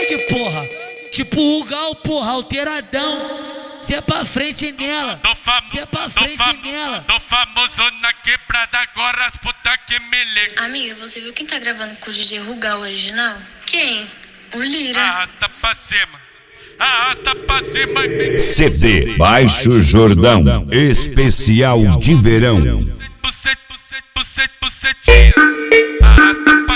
sangue, porra. Tipo o Gal, porra, alteradão. Cê é pra frente nela, cê é pra frente nela. Tô famoso na quebrada, agora as puta que me ligam. Amiga, você viu quem tá gravando com o DJ Rugal original? Quem? O Lira. Arrasta pra cima e vem. CD Baixo Jordão, especial de verão. Bucetinha. Arrasta pra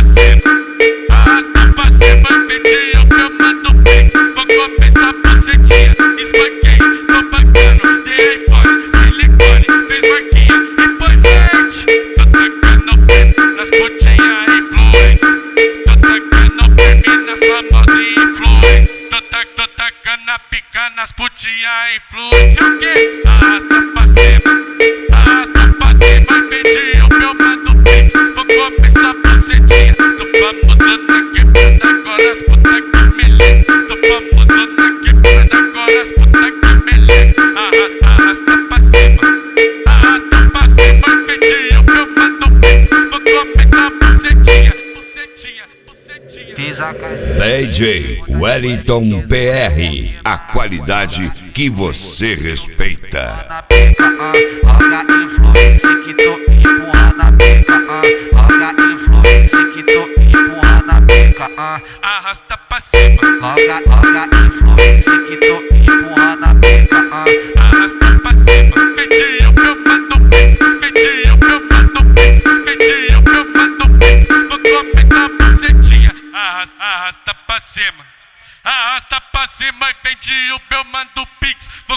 cima e vem de eu mando pix. Vou começar bucetinha, espanquei, tô pagando, dei iPhone, silicone, fez marquinha e pôs leite. Tô tacando firme nas putinha influência. Tô tacando firme nas famosas influência. Tô tacando a pica nas putinha influência. O quê? Arrasta pra cima e vem de eu mando pix. Vou começar bucetinha, tô famoso na quebrada, agora as puta que me ligam. Tô famoso na quebrada, agora as puta que me ligam. Arrasta pra cima e vem de eu mando pix. Vou começar bucetinha. Fiz a casa. DJ Wellington PR, a qualidade que você respeita. Na pica, logo a influência que tô empurrando na pica, logo a influência que tô empurrando na pica, Arrasta pra cima, logo a influência que tô empurrando na pica, arrasta pra cima. Vem de eu mando pix, vem de eu mando pix, vem de eu mando pix. Vou comentar bucetinha. Arrasta pra cima e vem de eu mando pix. Vou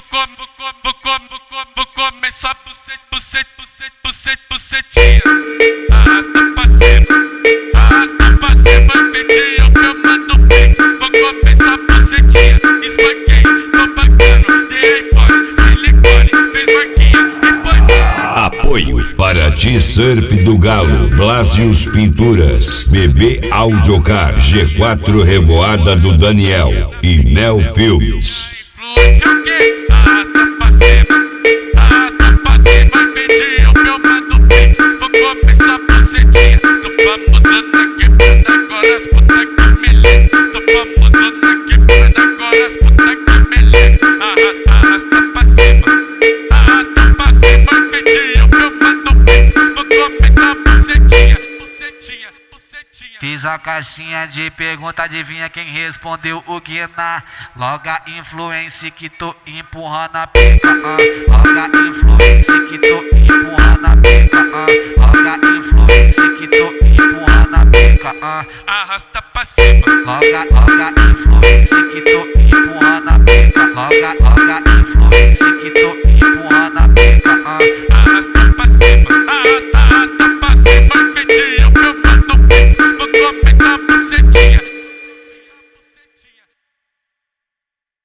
começar bucetinha. Arrasta pra cima e vem de eu mando pix. Vou começar bucetinha, espanquei, tô pagando, dei iPhone, silicone, fez marquinha e pôs Apoio para T-Surf do Galo, Blasius Pinturas, BB Audiocar, G4 Revoada do Daniel e Neo Filmes. influência. O quê? Arrasta pra cima e vem de eu mando pix. Vou começar bucetinha, tô famoso na quebrada, agora as puta que me ligam. Tô famoso na quebrada, agora as puta que me ligam. Arrasta pra cima e vem de eu mando pix. Vou comentar bucetinha. Fiz a caixinha de pergunta, adivinha quem respondeu o Guiná? Logo a influência que tô empurrando na pica, logo a influência que tô empurrando na pica, logo a influência que tô empurrando na pica, Arrasta pra cima, logo a influência que tô empurrando na pica, logo a influência que tô